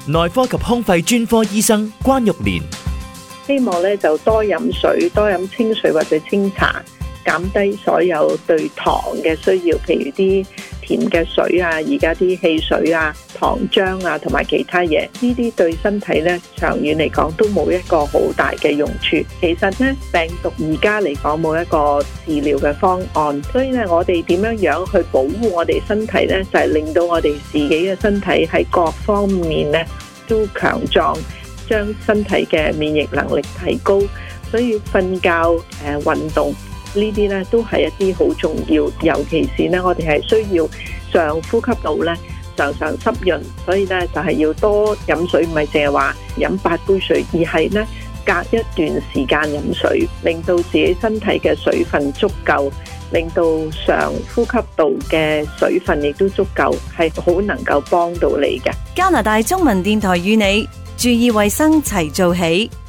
內科及胸肺專科醫生關玉蓮。 希望咧就多飲水，多飲清水或者清茶，減低所有對糖嘅需要，譬如啲甜嘅水啊，而家啲汽水啊、糖漿啊同埋其他嘢，呢啲對身體咧長遠嚟講都冇一個好大嘅用處。其實咧病毒而家嚟講冇一個治療嘅方案，所以咧我哋點樣去保護我哋身體咧，就係令到我哋自己嘅身體喺各方面咧都強壯，將身體嘅免疫能力提高。所以瞓覺、運動呢啲咧都係一啲好重要，尤其是咧我哋係需要上呼吸道咧常常濕潤，所以咧就係要多飲水，唔係淨係話飲8杯水，而係咧隔一段時間飲水，令到自己身體嘅水分足夠，令到上呼吸道嘅水分亦都足夠，係好能夠幫到你嘅。 加拿大中文電台與你注意衛生齊做起。